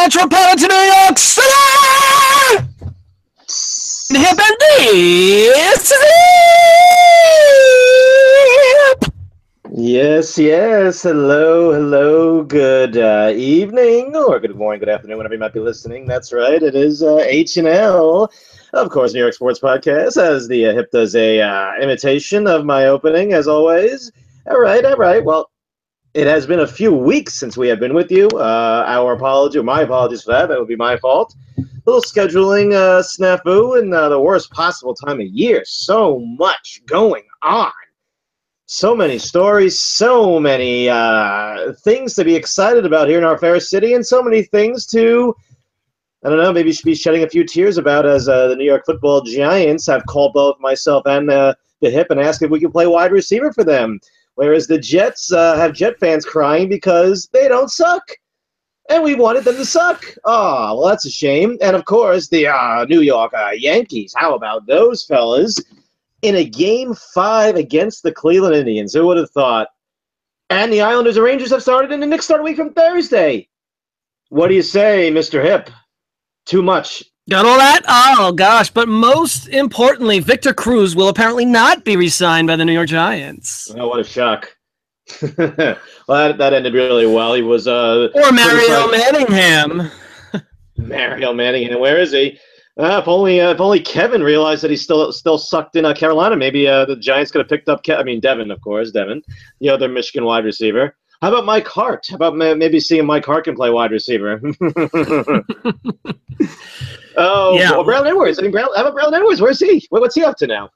metropolitan New York City! Hip and this is Hip! Yes. Hello. Good evening, or good morning, good afternoon, whenever you might be listening. That's right. It is H&L, of course, New York Sports Podcast, as the Hip does a imitation of my opening, as always. All right. Well, it has been a few weeks since we have been with you. My apologies for that. That would be my fault. A little scheduling snafu in the worst possible time of year. So much going on. So many stories, so many things to be excited about here in our fair city, and so many things to, I don't know, maybe should be shedding a few tears about, as the New York Football Giants have called both myself and the Hip and asked if we could play wide receiver for them, whereas the Jets have Jet fans crying because they don't suck, and we wanted them to suck. Oh, well, that's a shame. And, of course, the New York Yankees, how about those fellas? In a Game 5 against the Cleveland Indians. Who would have thought? And the Islanders and Rangers have started, and the Knicks start a week from Thursday. What do you say, Mr. Hip? Too much. Got all that? Oh, gosh. But most importantly, Victor Cruz will apparently not be re-signed by the New York Giants. Oh, what a shock. Well, that ended really well. He was... or Mario Manningham. Mario Manningham. Where is he? If only Kevin realized that he's still sucked in Carolina, maybe the Giants could have picked up Devin, of course, the other Michigan wide receiver. How about Mike Hart? How about maybe seeing Mike Hart can play wide receiver? Well, Braylon Edwards. How about Braylon Edwards? Where's he? What's he up to now?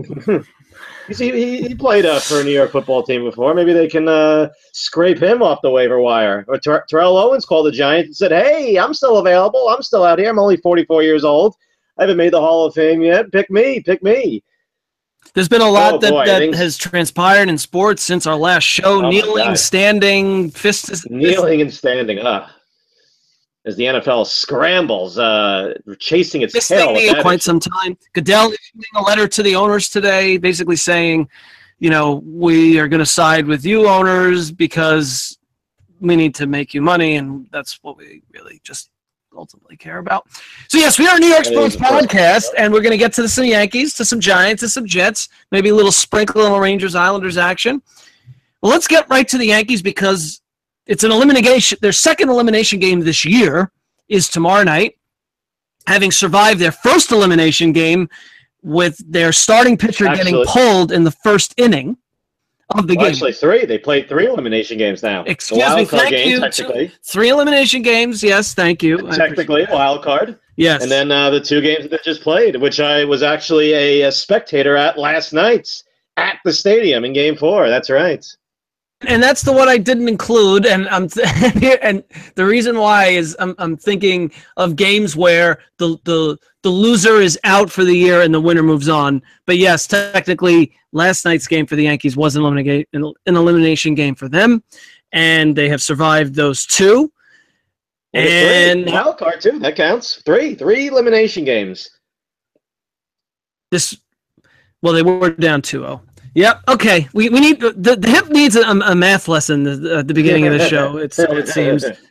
He played for a New York football team before. Maybe they can scrape him off the waiver wire. Or Terrell Owens called the Giants and said, "Hey, I'm still available. I'm still out here. I'm only 44 years old. I haven't made the Hall of Fame yet. Pick me. There's been a lot that has transpired in sports since our last show. Kneeling, standing, kneeling and standing. As the NFL scrambles, chasing its tail. This thing quite some time. Goodell issuing a letter to the owners today, basically saying, we are going to side with you owners because we need to make you money, and that's what we really just ultimately care about. So, yes, we are a New York Sports Podcast, and we're going to get to some Yankees, to some Giants, to some Jets, maybe a little sprinkle of Rangers Islanders action. Well, let's get right to the Yankees because it's an elimination. Their second elimination game this year is tomorrow night, having survived their first elimination game with their starting pitcher getting pulled in the first inning of the game. Actually, three. They played 3 elimination games now. Excuse me. Thank you. Technically. 3 elimination games. Yes, thank you. Technically, wild card. Yes. And then the 2 games that they just played, which I was actually a spectator at last night at the stadium in Game 4. That's right. And that's the one I didn't include, and and the reason why is I'm thinking of games where the loser is out for the year and the winner moves on. But yes, technically, last night's game for the Yankees was an elimination game for them, and they have survived those 2. And wild card too. That counts. 3 elimination games. They were down 2-0. Yep. Okay. We need the Hip needs a math lesson at the beginning of the show. It seems. A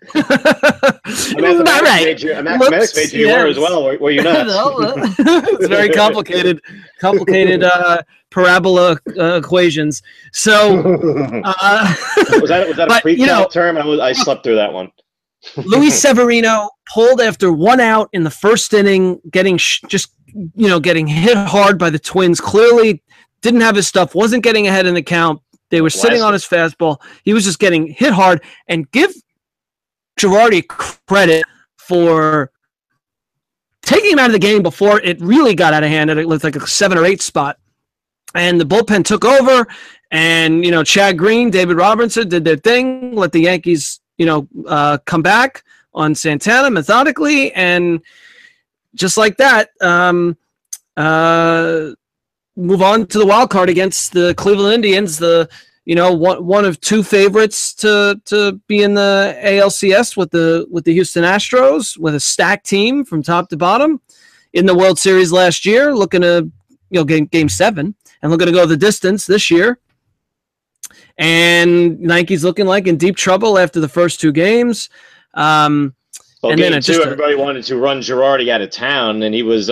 mathematics major you were as well. Were you not? No, it's very complicated parabola equations. So was that a pre-calc term? I slept through that one. Luis Severino pulled after 1 out in the first inning, getting getting hit hard by the Twins. Clearly didn't have his stuff, wasn't getting ahead in the count. They were sitting on his fastball. He was just getting hit hard. And give Girardi credit for taking him out of the game before it really got out of hand. It looked like a 7 or 8 spot. And the bullpen took over. And, Chad Green, David Robertson did their thing, let the Yankees, come back on Santana methodically. And just like that, move on to the wild card against the Cleveland Indians, one of 2 favorites to be in the ALCS with the Houston Astros, with a stacked team from top to bottom in the World Series last year, looking to game 7 and looking to go the distance this year. And Nike's looking like in deep trouble after the first 2 games. Well, And game then two, everybody wanted to run Girardi out of town, and he was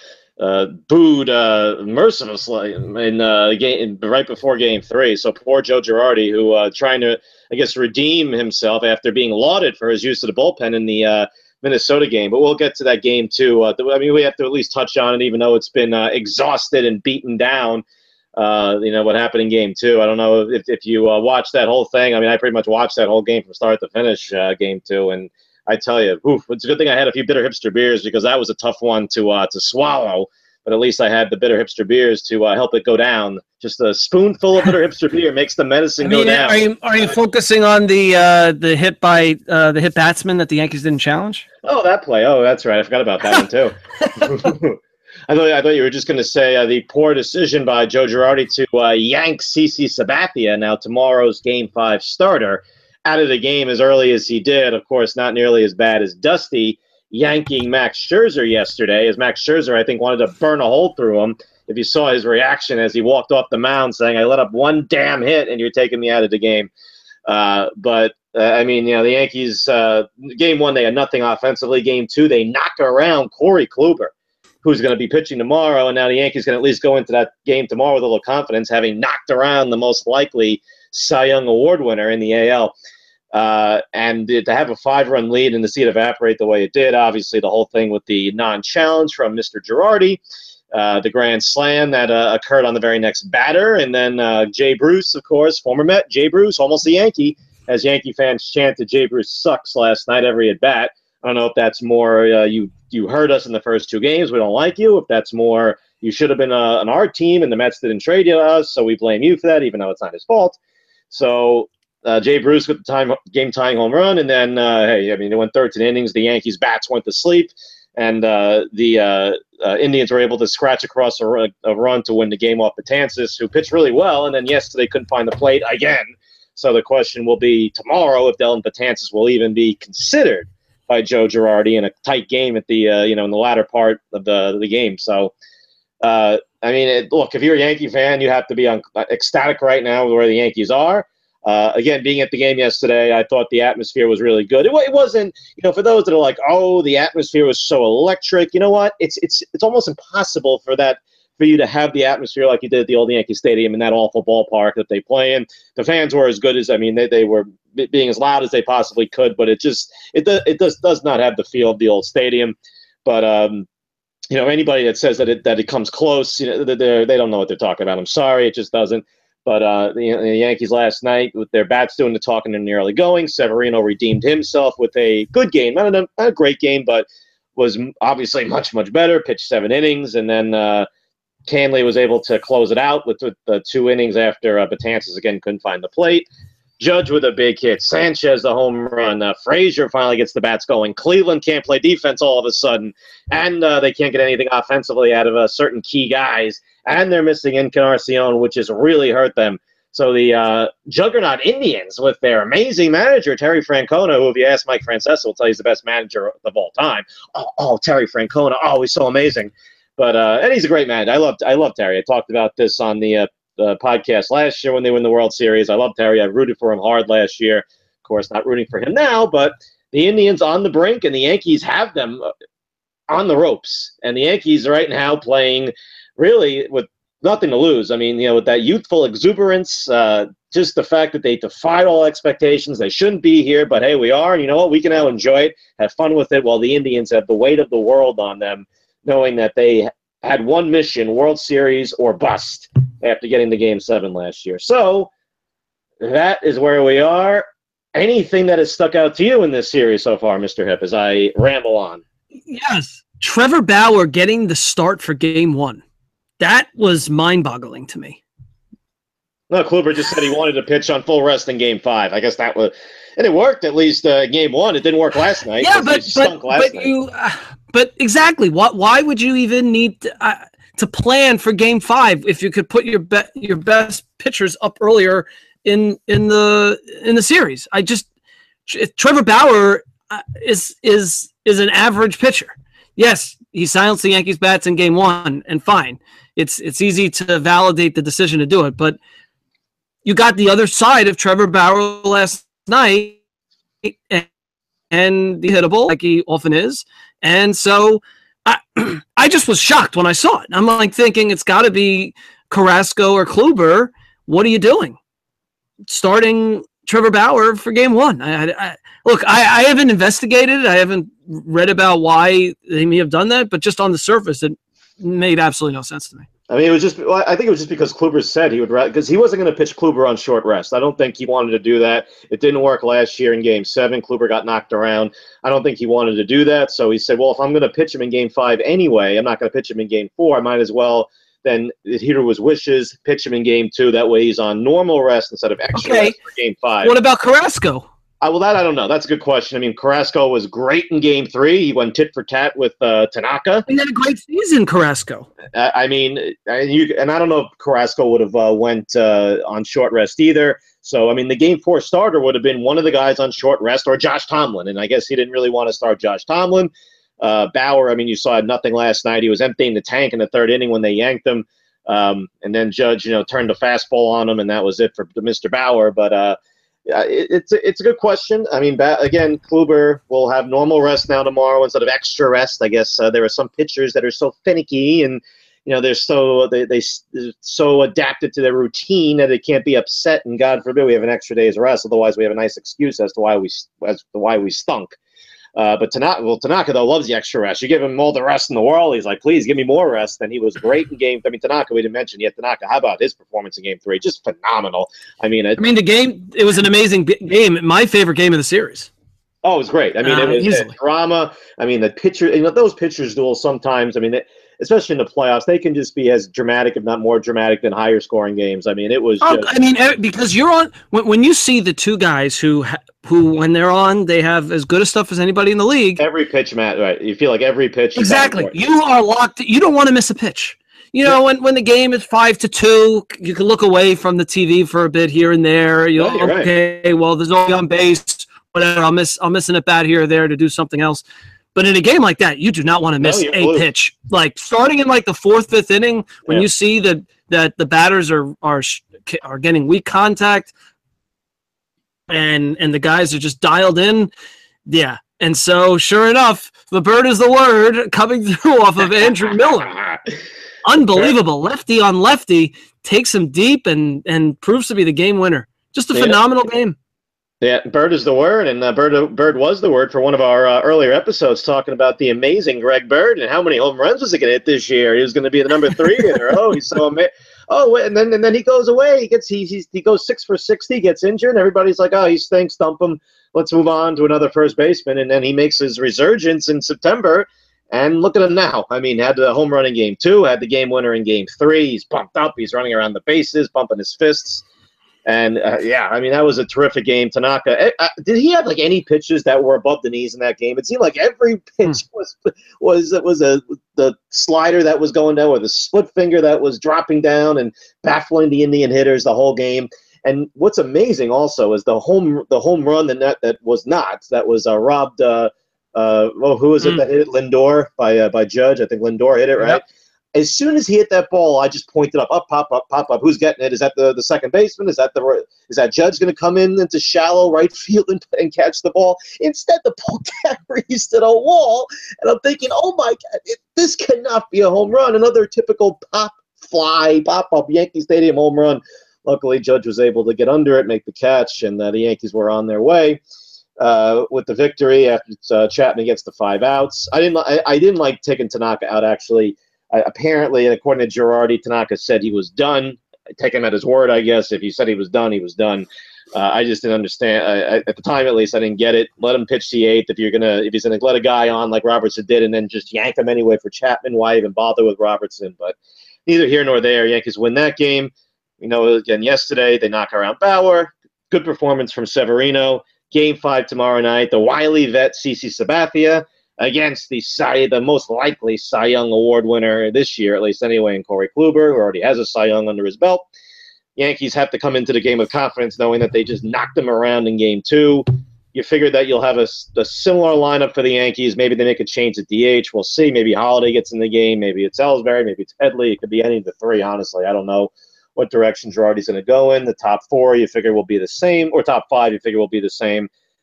booed mercilessly in game right before game three. So poor Joe Girardi, who trying to, I guess, redeem himself after being lauded for his use of the bullpen in the Minnesota game. But we'll get to that game too. I mean, we have to at least touch on it, even though it's been exhausted and beaten down. What happened in game two. I don't know if you watched that whole thing. I mean, I pretty much watched that whole game from start to finish, game two, and I tell you, it's a good thing I had a few bitter hipster beers because that was a tough one to swallow. But at least I had the bitter hipster beers to help it go down. Just a spoonful of bitter hipster beer makes the medicine go down. Are you focusing on the hit by the hit batsman that the Yankees didn't challenge? Oh, that play. Oh, that's right. I forgot about that one too. I thought you were just going to say the poor decision by Joe Girardi to yank CC Sabathia, now tomorrow's Game 5 starter, out of the game as early as he did. Of course, not nearly as bad as Dusty yanking Max Scherzer yesterday, as Max Scherzer, I think, wanted to burn a hole through him. If you saw his reaction as he walked off the mound saying, I let up one damn hit and you're taking me out of the game. The Yankees, game one, they had nothing offensively. Game two, they knock around Corey Kluber, who's going to be pitching tomorrow. And now the Yankees can at least go into that game tomorrow with a little confidence, having knocked around the most likely Cy Young Award winner in the AL. And to have a 5-run lead and to see it evaporate the way it did, obviously the whole thing with the non-challenge from Mr. Girardi, the grand slam that occurred on the very next batter, and then Jay Bruce, of course, former Met, Jay Bruce, almost a Yankee, as Yankee fans chanted Jay Bruce sucks last night every at-bat. I don't know if that's more you hurt us in the first two games, we don't like you, if that's more you should have been on our team and the Mets didn't trade you to us, so we blame you for that, even though it's not his fault. So Jay Bruce with the game-tying home run, and then, they went 13 innings. The Yankees' bats went to sleep, and the Indians were able to scratch across a run to win the game off Betances, who pitched really well, and then yesterday couldn't find the plate again. So the question will be tomorrow if Dellin Betances will even be considered by Joe Girardi in a tight game at the in the latter part of the game. So, look, if you're a Yankee fan, you have to be ecstatic right now with where the Yankees are. Again, being at the game yesterday, I thought the atmosphere was really good. It wasn't, for those that are like, oh, the atmosphere was so electric. You know what? It's almost impossible for you to have the atmosphere like you did at the old Yankee Stadium in that awful ballpark that they play in. The fans were as good as, they were being as loud as they possibly could, but it does not have the feel of the old stadium. But anybody that says that it comes close, they don't know what they're talking about. I'm sorry, it just doesn't. But the Yankees last night, with their bats doing the talking in the early going, Severino redeemed himself with a good game. Not a great game, but was obviously much, much better. Pitched 7 innings, and then Canley was able to close it out with the 2 innings after Betances again couldn't find the plate. Judge with a big hit. Sanchez the home run. Frazier finally gets the bats going. Cleveland can't play defense all of a sudden, and they can't get anything offensively out of certain key guys. And they're missing Encarnacion, which has really hurt them. So the juggernaut Indians, with their amazing manager, Terry Francona, who if you ask Mike Francesa, will tell you he's the best manager of all time. Oh, Terry Francona. Oh, he's so amazing. But and he's a great manager. I love Terry. I talked about this on the podcast last year when they win the World Series. I love Terry. I rooted for him hard last year. Of course, not rooting for him now, but the Indians on the brink, and the Yankees have them on the ropes. And the Yankees right now playing really with nothing to lose. With that youthful exuberance, just the fact that they defied all expectations. They shouldn't be here, but hey, we are. And you know what? We can now enjoy it, have fun with it, while the Indians have the weight of the world on them, knowing that they had one mission, World Series or bust, after getting to Game 7 last year. So that is where we are. Anything that has stuck out to you in this series so far, Mr. Hip, as I ramble on? Yes. Trevor Bauer getting the start for Game 1. That was mind-boggling to me. No, Kluber just said he wanted to pitch on full rest in Game 5. I guess that was, and it worked at least Game 1. It didn't work last night. Yeah, but exactly. Why would you even need to plan for Game 5 if you could put your best pitchers up earlier in the series? Trevor Bauer is an average pitcher. Yes, he silenced the Yankees bats in Game 1, and fine. It's easy to validate the decision to do it, but you got the other side of Trevor Bauer last night, and be hittable like he often is. And so I just was shocked when I saw it. I'm like thinking it's got to be Carrasco or Kluber. What are you doing? Starting Trevor Bauer for game one. Look, I haven't investigated it. I haven't read about why they may have done that, but just on the surface, it made absolutely no sense to me. I mean, I think it was just because Kluber said he would, because he wasn't going to pitch Kluber on short rest. I don't think he wanted to do that. It didn't work last year in Game 7. Kluber got knocked around. I don't think he wanted to do that. So he said, well, if I'm going to pitch him in Game 5 anyway, I'm not going to pitch him in Game 4. I might as well then adhere to his wishes, pitch him in Game 2. That way he's on normal rest instead of extra rest for Game 5. What about Carrasco? Well, that I don't know. That's a good question. I mean, Carrasco was great in Game 3. He went tit for tat with Tanaka. He had a great season, Carrasco. I mean, and I don't know if Carrasco would have went on short rest either. So, I mean, the Game 4 starter would have been one of the guys on short rest or Josh Tomlin, and I guess he didn't really want to start Josh Tomlin. Bauer, I mean, you saw nothing last night. He was emptying the tank in the third inning when they yanked him, and then Judge, turned the fastball on him, and that was it for Mr. Bauer. But it's a good question. I mean, again, Kluber will have normal rest now tomorrow instead of extra rest. I guess there are some pitchers that are so finicky and they're so adapted to their routine that it can't be upset. And God forbid we have an extra day's rest. Otherwise, we have a nice excuse as to why we stunk. But Tanaka though loves the extra rest. You give him all the rest in the world, he's like, please give me more rest. And he was great in game. I mean, Tanaka, we didn't mention yet. Tanaka, how about his performance in Game 3? Just phenomenal. I mean, the game. It was an amazing game. My favorite game of the series. Oh, it was great. I mean, it was drama. I mean, the pitcher. Those pitchers duels sometimes. I mean, especially in the playoffs, they can just be as dramatic, if not more dramatic, than higher scoring games. I mean, it was. Because you're on when you see the two guys who when they're on, they have as good a stuff as anybody in the league. Every pitch, Matt. Right? You feel like every pitch. Exactly. You are locked. You don't want to miss a pitch. When the game is 5-2, you can look away from the TV for a bit here and there. Okay, right. Well, there's only on base. Whatever. I'm missing a bat here or there to do something else. But in a game like that, you do not want to miss a pitch. Like starting in like the 4th, 5th inning, when you see that the batters are getting weak contact, and the guys are just dialed in, yeah. And so, sure enough, the bird is the word coming through off of Andrew Miller. Unbelievable, lefty on lefty, takes him deep and proves to be the game winner. Just a phenomenal game. Yeah, bird is the word, and bird was the word for one of our earlier episodes talking about the amazing Greg Bird and how many home runs was he going to hit this year. He was going to be the number 3 hitter. Oh, he's so amazing. Oh, and then he goes away. He goes 6 for 60, gets injured, and everybody's like, oh, he stinks, dump him. Let's move on to another first baseman. And then he makes his resurgence in September, and look at him now. I mean, had the home run in Game 2, had the game winner in Game 3. He's pumped up. He's running around the bases, bumping his fists. And, I mean, that was a terrific game. Tanaka, did he have, like, any pitches that were above the knees in that game? It seemed like every pitch was the slider that was going down or the split finger that was dropping down and baffling the Indian hitters the whole game. And what's amazing also is the home run that was robbed. Who was it that hit it? Lindor by Judge. I think Lindor hit it, right? Yep. As soon as he hit that ball, I just pointed up, pop up. Who's getting it? Is that the second baseman? Is that Judge going to come into shallow right field and catch the ball? Instead, the ball carries to the wall, and I'm thinking, oh my God, this cannot be a home run. Another typical pop up Yankee Stadium home run. Luckily, Judge was able to get under it, make the catch, and the Yankees were on their way with the victory after Chapman gets the 5 outs. I didn't like taking Tanaka out actually. Apparently, and according to Girardi, Tanaka said he was done. Take him at his word, I guess. If he said he was done, he was done. I just didn't understand. At the time, at least, I didn't get it. Let him pitch the 8th. If he's gonna let a guy on like Robertson did, and then just yank him anyway for Chapman, why even bother with Robertson? But neither here nor there. Yankees win that game. Again yesterday they knock around Bauer. Good performance from Severino. Game 5 tomorrow night. The wily vet CC Sabathia against the most likely Cy Young Award winner this year, at least anyway, in Corey Kluber, who already has a Cy Young under his belt. Yankees have to come into the game with confidence, knowing that they just knocked them around in Game 2. You figure that you'll have a similar lineup for the Yankees. Maybe they make a change at DH. We'll see. Maybe Holiday gets in the game. Maybe it's Ellsbury. Maybe it's Headley. It could be any of the 3, honestly. I don't know what direction Girardi's going to go in. The top 4 you figure will be the same, or top 5 you figure will be the same.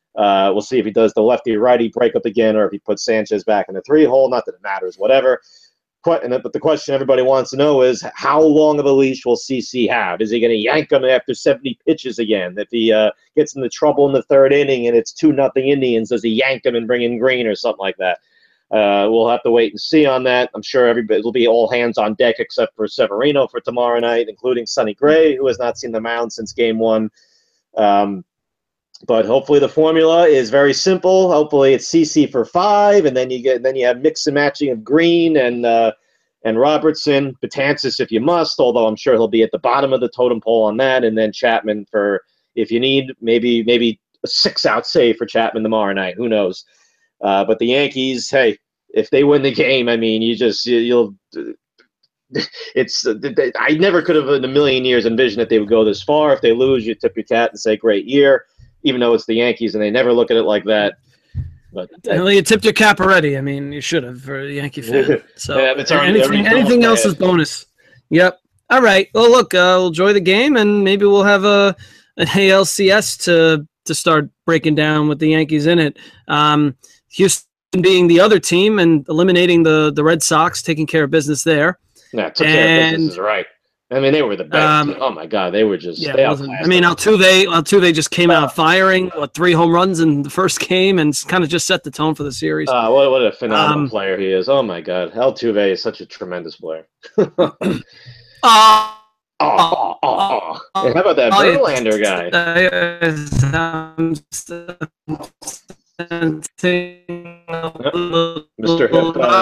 We'll see if he does the lefty-righty breakup again or if he puts Sanchez back in the 3-hole. Not that it matters, whatever. But the question everybody wants to know is, how long of a leash will CC have? Is he going to yank him after 70 pitches again? If he gets into trouble in the 3rd inning and it's 2-0 Indians, does he yank him and bring in Green or something like that? We'll have to wait and see on that. I'm sure it'll be all hands on deck except for Severino for tomorrow night, including Sonny Gray, who has not seen the mound since Game 1. But hopefully the formula is very simple. Hopefully it's CC for 5, and then you have mix and matching of Green and Robertson, Betances if you must, although I'm sure he'll be at the bottom of the totem pole on that, and then Chapman for if you need maybe a 6-out save for Chapman tomorrow night. Who knows? But the Yankees, hey, if they win the game, I mean, you'll. I never could have in a million years envisioned that they would go this far. If they lose, you tip your hat and say great year, even though it's the Yankees and they never look at it like that. But well, you tipped your cap already. I mean, you should have for a Yankee fan. So yeah, anything else is bonus. Yep. All right. Well, look, we'll enjoy the game, and maybe we'll have an ALCS to start breaking down with the Yankees in it. Houston being the other team and eliminating the Red Sox, taking care of business there. Yeah, took care of business is right. I mean, they were the best. Oh my God, they were just. Yeah, I mean, Altuve just came out firing 3 home runs in the first game and kind of just set the tone for the series. What a phenomenal player he is! Oh my God, Altuve is such a tremendous player. How about that Verlander guy? Mr.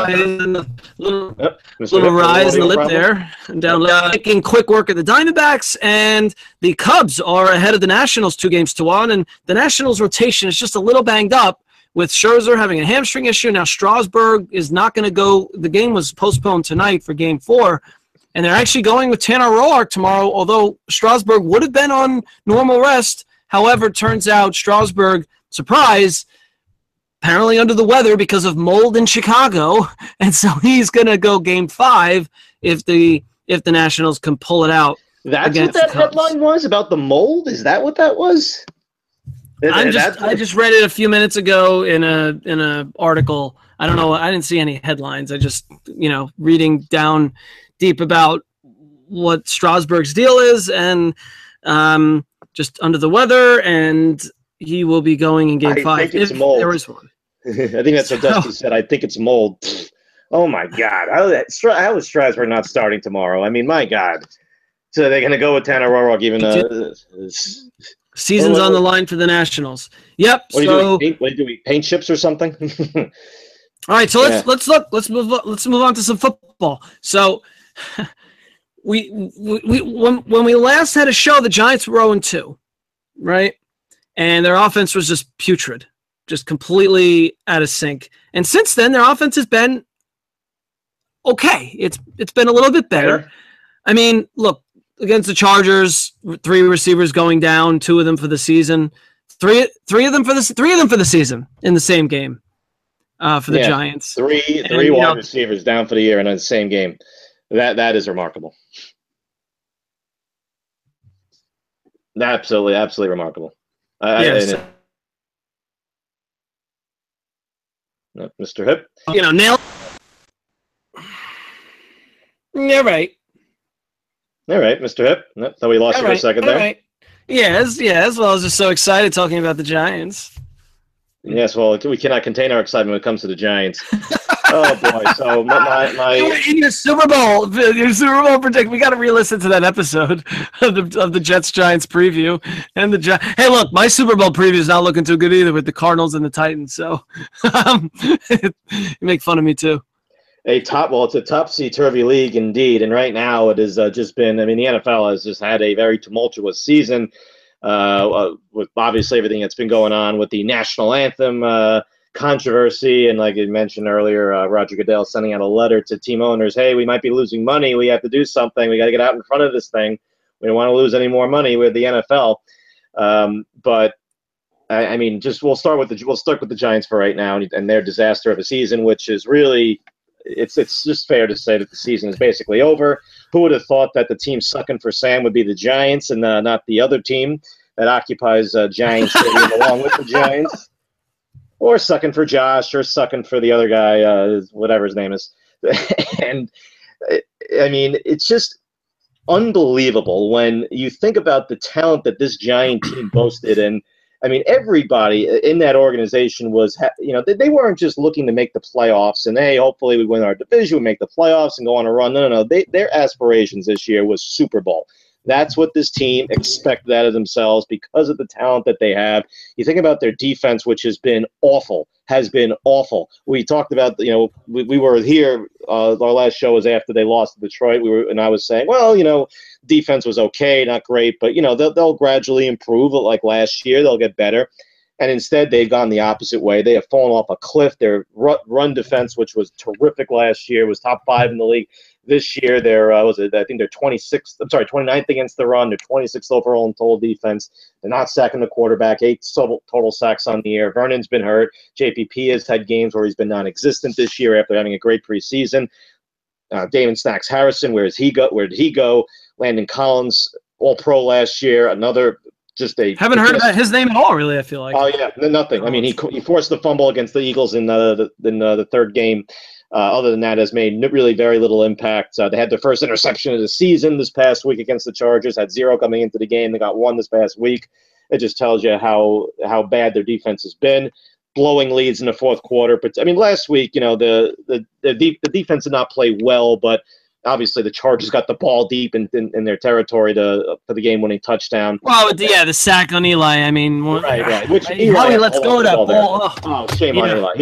Little rise in the lip there, and down making quick work of the Diamondbacks, and the Cubs are ahead of the Nationals 2-1, and the Nationals rotation is just a little banged up with Scherzer having a hamstring issue. Now Strasburg is not going to go. The game was postponed tonight for Game 4, and they're actually going with Tanner Roark tomorrow, although Strasburg would have been on normal rest. However, it turns out Strasburg, surprise, apparently under the weather because of mold in Chicago, and so he's going to go Game 5 if the Nationals can pull it out. That's what that headline was about the mold? Is that what that was? I just read it a few minutes ago in a article. I don't know. I didn't see any headlines. I just, reading down deep about what Strasburg's deal is, and just under the weather, and he will be going in Game 5 I think it's if mold. there is one. I think that's what Dusty said. I think it's mold. Oh my God! How is Strasburg not starting tomorrow? I mean, my God! So they're going to go with Tanner Roark, even though season's on the line for the Nationals. Yep. What do you do? Paint chips or something? All right. So let's move on to some football. So when we last had a show, the Giants were 0-2, right? And their offense was just putrid, just completely out of sync. And since then, their offense has been okay. It's been a little bit better. I mean, look, against the Chargers, 3 receivers going down, 2 of them for the season, three of them for the season in the same game for the Giants. Three wide receivers down for the year in the same game. That is remarkable. Absolutely remarkable. Mr. Hip? Nail. Yeah, right. All right, Mr. Hip. Thought we lost you for a second there. Right. Yes. Well, I was just so excited talking about the Giants. Yes, well, we cannot contain our excitement when it comes to the Giants. Oh boy! So my in your Super Bowl prediction, we got to re-listen to that episode of the Jets Giants preview and Hey, look, my Super Bowl preview is not looking too good either with the Cardinals and the Titans. So you make fun of me too. It's a topsy-turvy league indeed, and right now it has just been. I mean, the NFL has just had a very tumultuous season with obviously everything that's been going on with the national anthem controversy, and like you mentioned earlier, Roger Goodell sending out a letter to team owners, hey, we might be losing money, we have to do something, we got to get out in front of this thing, we don't want to lose any more money with the NFL. But I mean, we'll start with the Giants for right now and their disaster of a season, which is really it's just fair to say that the season is basically over. Who would have thought that the team sucking for Sam would be the Giants and not the other team? that occupies Giants Stadium along with the Giants, or sucking for Josh, or sucking for the other guy, whatever his name is. And I mean, it's just unbelievable when you think about the talent that this Giant team boasted. And I mean, everybody in that organization was, they weren't just looking to make the playoffs and, hey, hopefully we win our division, we make the playoffs and go on a run. No. Their aspirations this year was Super Bowl. That's what this team expected out of themselves because of the talent that they have. You think about their defense, which has been awful. We talked about, we were here, our last show was after they lost to Detroit. And I was saying, well, defense was okay, not great, but, they'll gradually improve. Like last year, they'll get better. And instead, they've gone the opposite way. They have fallen off a cliff. Their run defense, which was terrific last year, was top 5 in the league. This year, they're 29th against the run. They're 26th overall in total defense. They're not sacking the quarterback. 8 total sacks on the year. Vernon's been hurt. JPP has had games where he's been non-existent this year after having a great preseason. Damon Snacks Harrison, where did he go? Landon Collins, All-Pro last year. Another haven't heard about his name at all, really, I feel like. Oh, yeah, nothing. I mean, he forced the fumble against the Eagles in the third game. Other than that, has made really very little impact. They had their first interception of the season this past week against the Chargers, had 0 coming into the game. They got 1 this past week. It just tells you how bad their defense has been, blowing leads in the fourth quarter. But, I mean, last week, the defense did not play well, but obviously the Chargers got the ball deep in their territory for the game-winning touchdown. Well, the sack on Eli, I mean, right. Which how he lets go of that ball. Oh, shame on Eli.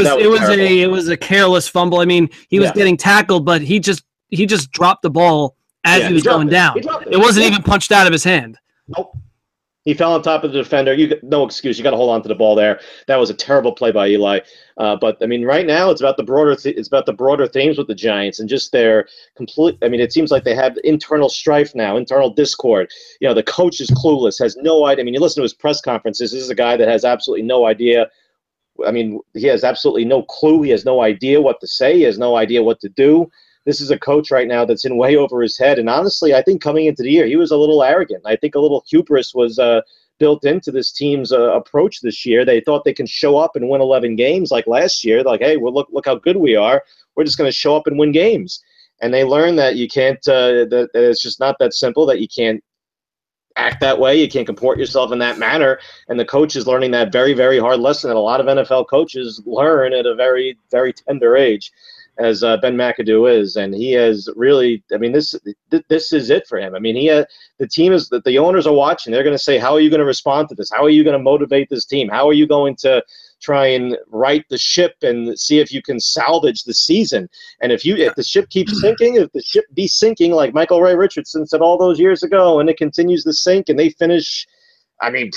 It was a careless fumble. I mean, he was getting tackled, but he just dropped the ball as he was going down. It wasn't even punched out of his hand. Nope. He fell on top of the defender. No excuse. You got to hold on to the ball there. That was a terrible play by Eli. But I mean, right now it's about the broader themes with the Giants and just their complete. I mean, it seems like they have internal strife now, internal discord. The coach is clueless, has no idea. I mean, you listen to his press conferences. This is a guy that has absolutely no idea. I mean, he has absolutely no clue. He has no idea what to say. He has no idea what to do. This is a coach right now that's in way over his head. And honestly, I think coming into the year, he was a little arrogant. I think a little hubris was built into this team's approach this year. They thought they can show up and win 11 games like last year. Like, hey, well, look how good we are. We're just going to show up and win games. And they learned that you can't, that it's just not that simple, that you can't act that way. You can't comport yourself in that manner. And the coach is learning that very, very hard lesson that a lot of NFL coaches learn at a very, very tender age, as Ben McAdoo is, and he has really. I mean, this is it for him. I mean, the team is that the owners are watching. They're going to say, "How are you going to respond to this? How are you going to motivate this team? How are you going to try and right the ship and see if you can salvage the season?" And if the ship keeps sinking, if the ship be sinking like Michael Ray Richardson said all those years ago, and it continues to sink, and they finish. I mean,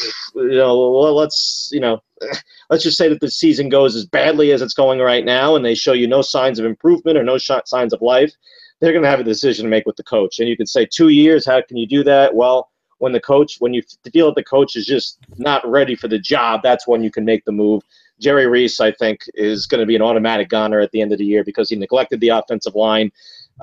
let's just say that the season goes as badly as it's going right now, and they show you no signs of improvement or no signs of life. They're going to have a decision to make with the coach. And you can say 2 years, how can you do that? Well, when you feel that the coach is just not ready for the job, that's when you can make the move. Jerry Reese, I think, is going to be an automatic goner at the end of the year because he neglected the offensive line.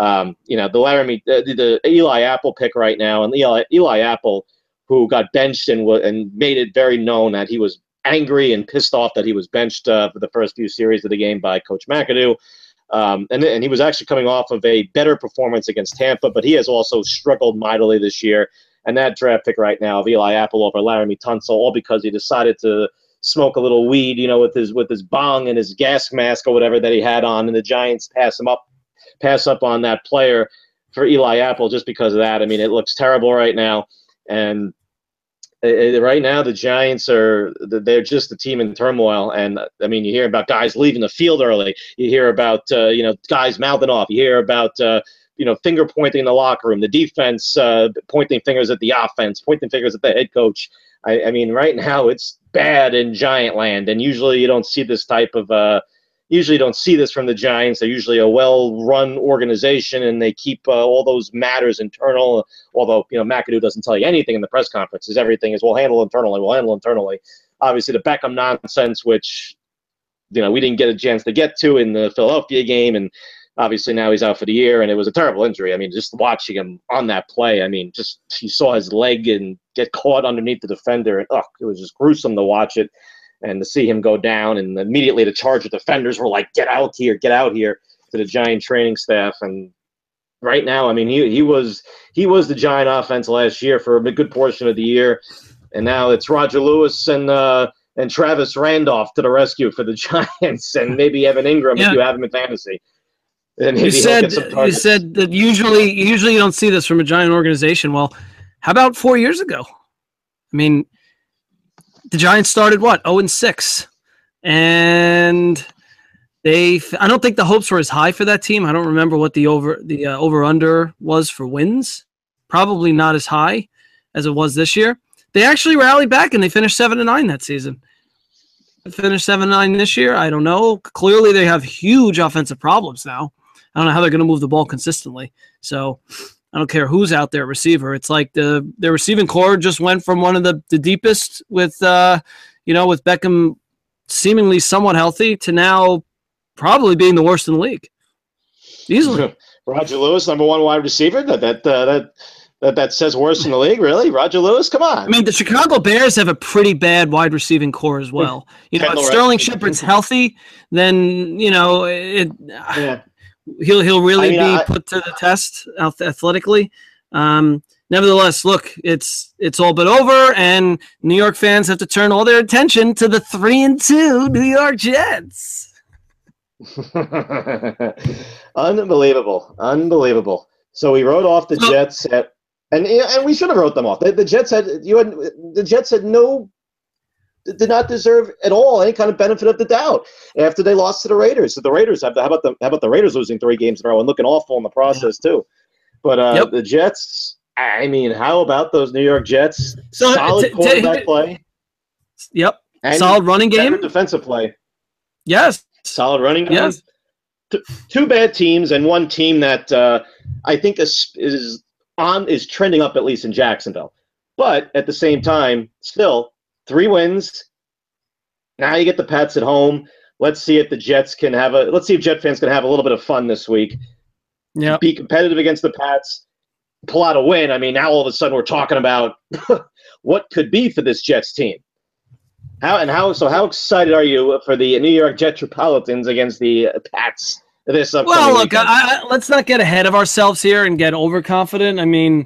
The Eli Apple pick right now, and Eli Apple, who got benched and made it very known that he was angry and pissed off that he was benched for the first few series of the game by Coach McAdoo. And he was actually coming off of a better performance against Tampa, but he has also struggled mightily this year. And that draft pick right now of Eli Apple over Laramie Tunsil, all because he decided to smoke a little weed, with his bong and his gas mask or whatever that he had on, and the Giants pass up on that player for Eli Apple just because of that. I mean, it looks terrible right now. And right now, the Giants they're just a team in turmoil. And, I mean, you hear about guys leaving the field early. You hear about, guys mouthing off. You hear about, finger pointing in the locker room. The defense pointing fingers at the offense, pointing fingers at the head coach. I mean, right now it's bad in Giant land. And usually you don't see this type of usually don't see this from the Giants. They're usually a well-run organization, and they keep all those matters internal. Although, McAdoo doesn't tell you anything in the press conferences. Everything is, we'll handle internally. Obviously, the Beckham nonsense, which, we didn't get a chance to get to in the Philadelphia game, and obviously now he's out for the year, and it was a terrible injury. I mean, just watching him on that play, I mean, just you saw his leg and get caught underneath the defender, and it was just gruesome to watch it, and to see him go down, and immediately the Charger defenders were like, get out here to the Giant training staff. And right now, I mean, he was the Giant offense last year for a good portion of the year, and now it's Roger Lewis and Travis Randolph to the rescue for the Giants, and maybe Evan Ingram if you have him in fantasy. And you said that usually you don't see this from a Giant organization. Well, how about 4 years ago? I mean, the Giants started 0-6, and I don't think the hopes were as high for that team. I don't remember what the over under was for wins. Probably not as high as it was this year. They actually rallied back and they finished 7-9 that season. They finished 7-9 this year. I don't know. Clearly, they have huge offensive problems now. I don't know how they're going to move the ball consistently. So I don't care who's out there receiver. It's like their receiving core just went from one of the deepest with with Beckham seemingly somewhat healthy to now probably being the worst in the league. Easily. Roger Lewis, number one wide receiver. That says worse in the league, really? Roger Lewis, come on. I mean, the Chicago Bears have a pretty bad wide receiving core as well. If Sterling Shepard's healthy, then he'll really be put to the test athletically. Nevertheless, look, it's all but over, and New York fans have to turn all their attention to the 3-2 New York Jets. Unbelievable. So we wrote off the Jets and we should have wrote them off. The Jets did not deserve at all any kind of benefit of the doubt after they lost to the Raiders. So the Raiders how about the Raiders losing 3 games in a row and looking awful in the process too. But the Jets, I mean, how about those New York Jets? Solid quarterback play. Yep. And solid running game. Defensive play. Yes. Solid running game. Yes. 2 bad teams and one team that I think is trending up, at least in Jacksonville. But at the same time, still 3 wins. Now you get the Pats at home. Let's see if Jet fans can have a little bit of fun this week. Yeah. Be competitive against the Pats. Pull out a win. I mean, now all of a sudden we're talking about what could be for this Jets team. How excited are you for the New York Jetropolitans against the Pats this upcoming weekend? Let's not get ahead of ourselves here and get overconfident. I mean,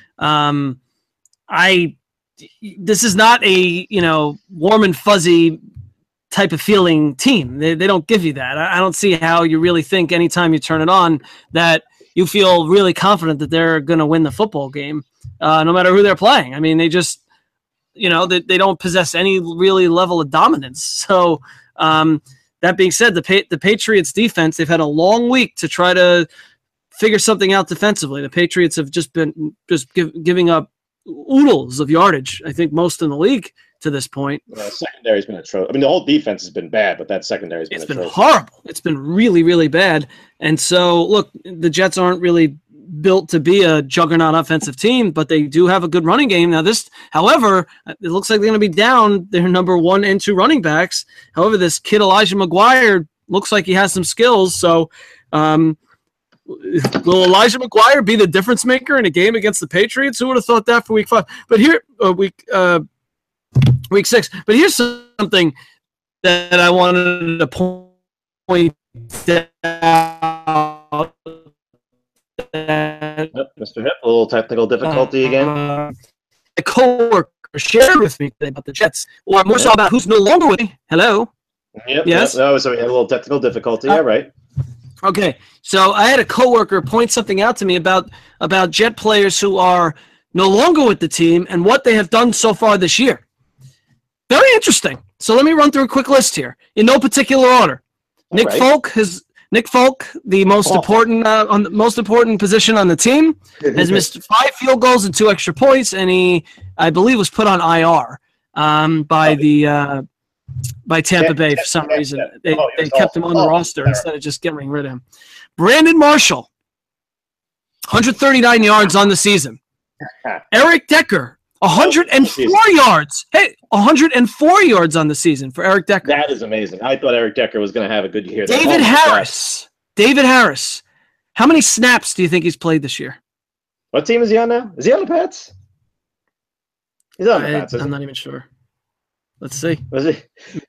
this is not a warm and fuzzy type of feeling team. They don't give you that. I don't see how you really think anytime you turn it on that you feel really confident that they're going to win the football game, no matter who they're playing. I mean, they just they don't possess any really level of dominance. So that being said, the Patriots defense, they've had a long week to try to figure something out defensively. The Patriots have just been giving up oodles of yardage, I think most in the league to this point. Secondary's been atrocious. I mean, the whole defense has been bad, but that secondary's been atrocious. It's been horrible. It's been really, really bad. And so, look, the Jets aren't really built to be a juggernaut offensive team, but they do have a good running game. Now however, it looks like they're going to be down their number 1 and 2 running backs. However, this kid Elijah McGuire looks like he has some skills. So will Elijah McGuire be the difference maker in a game against the Patriots? Who would have thought that for week 5? But here, week 6. But here's something that I wanted to point out. Mr. Hip, a little technical difficulty again. A coworker shared with me today about the Jets, or more so about who's no longer with me. Hello. Yep. Yes. No, so we had a little technical difficulty. Yeah, right. Okay, so I had a coworker point something out to me about Jet players who are no longer with the team and what they have done so far this year. Very interesting. So let me run through a quick list here in no particular order. Nick Folk, the most important position on the team, has missed 5 field goals and 2 extra points, and he, I believe, was put on IR by Tampa Bay for some reason. They kept him on the roster instead of just getting rid of him. Brandon Marshall, 139 yards on the season. Eric Decker, 104 yards. Hey, 104 yards on the season for Eric Decker. That is amazing. I thought Eric Decker was going to have a good year. David Harris, David Harris. How many snaps do you think he's played this year? What team is he on now? Is he on the Pats? He's on the Pats. I'm not even sure. Let's see. Was he?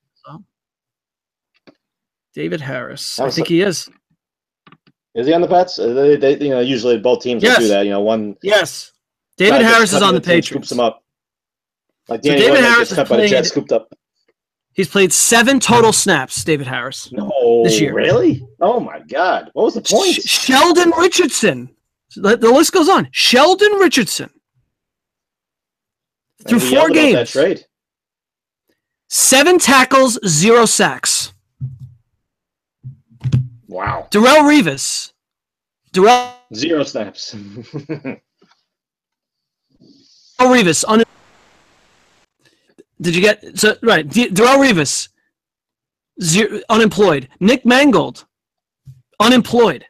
David Harris. I think he is. Is he on the Pats? They usually both teams will do that. One. Yes. David Harris is on the Patriots. Scoops him up. Like Danny David Harris cut by the Jets, scooped up. He's played 7 total snaps, David Harris. No, this year. Really? Oh my God! What was the point? Sheldon Richardson. The list goes on. Sheldon Richardson. Through 4 games. That trade. 7 tackles, 0 sacks. Wow. Darrelle Revis. 0 snaps. Revis. Did you get so right? Darrelle Revis, unemployed. Nick Mangold, unemployed.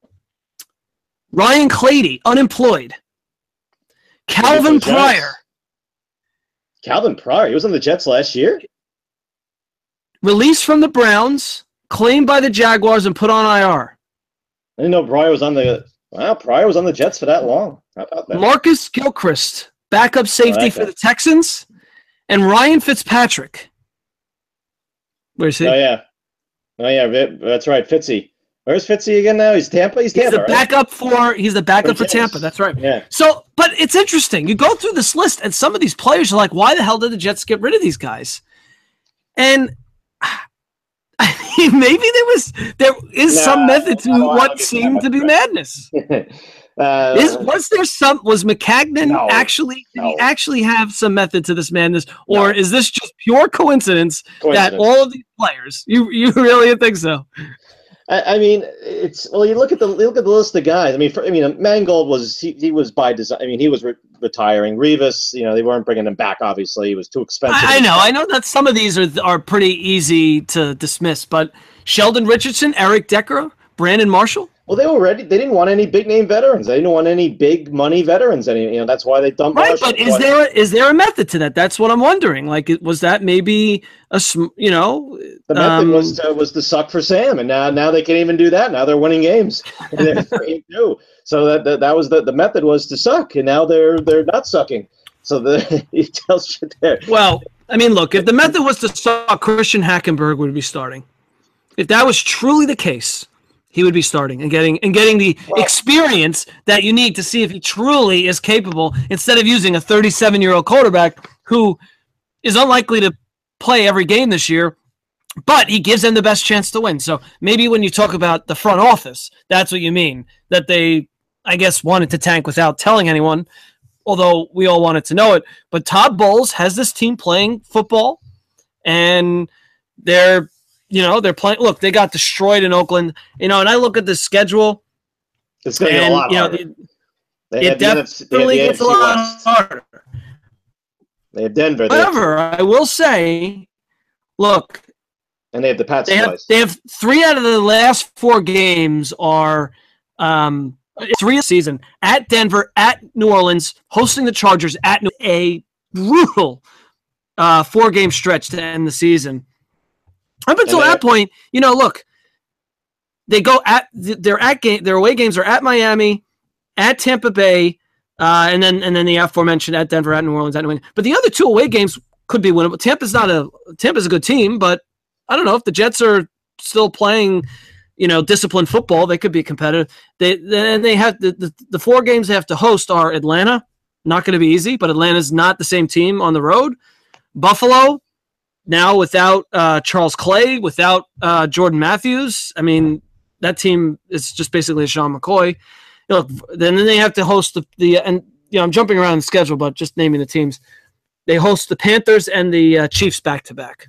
Ryan Clady, unemployed. Calvin Pryor. Calvin Pryor, he was on the Jets last year. Released from the Browns, claimed by the Jaguars, and put on IR. I didn't know Pryor was on the. Wow, Pryor was on the Jets for that long. How about that? Marcus Gilchrist, backup safety for the Texans. And Ryan Fitzpatrick. Where's he? Oh yeah, that's right, Fitzy. Where's Fitzy again now? He's Tampa. He's Tampa. The backup he's the backup for Tampa. That's right. Yeah. So, but it's interesting. You go through this list, and some of these players are like, "Why the hell did the Jets get rid of these guys?" And I mean, maybe there is some method to what seemed to be madness. Was McCagnon actually did he actually have some method to this madness, or is this just pure coincidence that all of these players? You really think so? I mean, you look at the list of guys. I mean, Mangold was he was by design. I mean, he was retiring. Revis, they weren't bringing him back. Obviously, he was too expensive. I know that some of these are pretty easy to dismiss, but Sheldon Richardson, Eric Decker, Brandon Marshall. Well, they were ready. They didn't want any big name veterans. They didn't want any big money veterans. That's why they dumped. Right, Marshall. But is there a method to that? That's what I'm wondering. Like, was that maybe the method was to suck for Sam, and now they can't even do that. Now they're winning games. They're 3-2. So that was the method was to suck, and now they're not sucking. So it tells you there. Well, I mean, look, if the method was to suck, Christian Hackenberg would be starting. If that was truly the case, he would be starting and getting the experience that you need to see if he truly is capable, instead of using a 37-year-old quarterback who is unlikely to play every game this year, but he gives them the best chance to win. So maybe when you talk about the front office, that's what you mean, that they, I guess, wanted to tank without telling anyone, although we all wanted to know it. But Todd Bowles has this team playing football, and they're playing. Look, they got destroyed in Oakland. And I look at the schedule. It's going to get a lot harder. It definitely gets a lot harder. They have Denver. However, I will say, look. And they have the Pats twice. They have 3 out of the last 4 games are 3 of the season. At Denver, at New Orleans, hosting the Chargers, at a brutal 4-game stretch to end the season. Up until that point, look, they go their away games are at Miami, at Tampa Bay, and then the aforementioned at Denver, at New Orleans, at New England. But the other 2 away games could be winnable. Tampa's a good team, but I don't know if the Jets are still playing, disciplined football. They could be competitive. They have the 4 games they have to host are Atlanta, not going to be easy, but Atlanta's not the same team on the road. Buffalo. Now without Charles Clay, without Jordan Matthews, I mean, that team is just basically a Sean McCoy. Then they have to host I'm jumping around the schedule, but just naming the teams. They host the Panthers and the Chiefs back-to-back.